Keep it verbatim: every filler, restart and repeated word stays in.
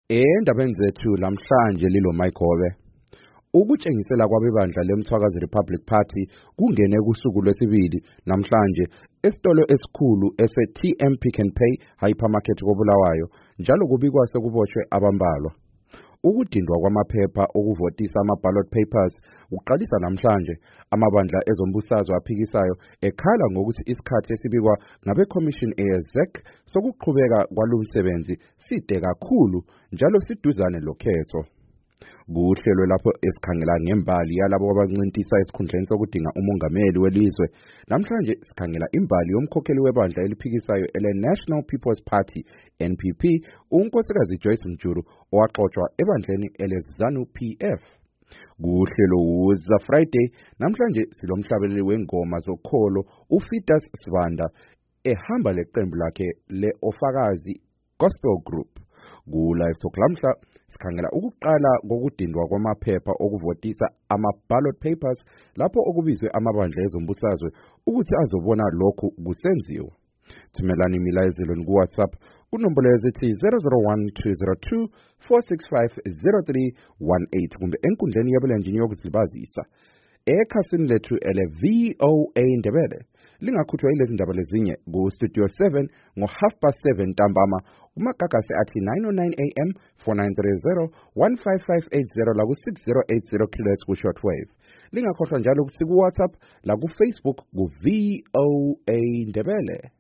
Endabeni zethu namhlanje lilo Michael ukutshengisela kwabebandla leMthwakazi Republic Party kungene kusuku lwesibili namhlanje esitolo esikhulu ese T M Pick n Pay hypermarket koBulawayo njalo kubikwa sekuboshwe abambalwa. Ukudindwa kwamaphepha okuvotisa ama-ballot papers uqalisa namhlanje amabandla ezombusazwe aphikisayo ekhala ngokuthi isikhathi esibikwa ngabe-Commission e-Z E C sokuqhubeka kwalomsebenzi side kakhulu njalo siduzane lokhetho. Kuhlelo lapho esikhangela ngembali yalabo abancintisa esikhundleni sokudinga umongameli welizwe namhlanje sikhangela imbali yomkhokheli webandla eliphikisayo ele National People's Party N P P unkosikazi Joyce Mjuru owaxoxwa ebandleni ele ZANU P F. Kuhlelo uza Friday namhlanje silomhlabeleli wengoma zokholo uFidas Sibanda ehamba leqembu lakhe le Ofakazi Gospel Group. Ku-live talk lamhla sikhangela ukuqala kokudindwa kwamaphepha okuvotisa ama-ballot papers lapho okubizwe amabandla ezombusazwe ukuthi azobona lokhu kusenziwa. Thumelani imilayezelo ku-WhatsApp kunombolo ezithi zero zero one two zero two four six five zero three one eight kumbe enkundleni yabelenjini yokuzilibazisa ekhasini lethu ele V O A Ndebele. Lingakhuthwa yilezi ndaba lezinye ku-Studio seven ngo-half past seven ntambama umagagasi athi nine oh nine A M four nine three zero one five five eight zero la ku-six zero eight zero kilohertz ku-shortwave. Lingakhohlwa njalo ku-WhatsApp la ku-Facebook ku-V O A Ndebele.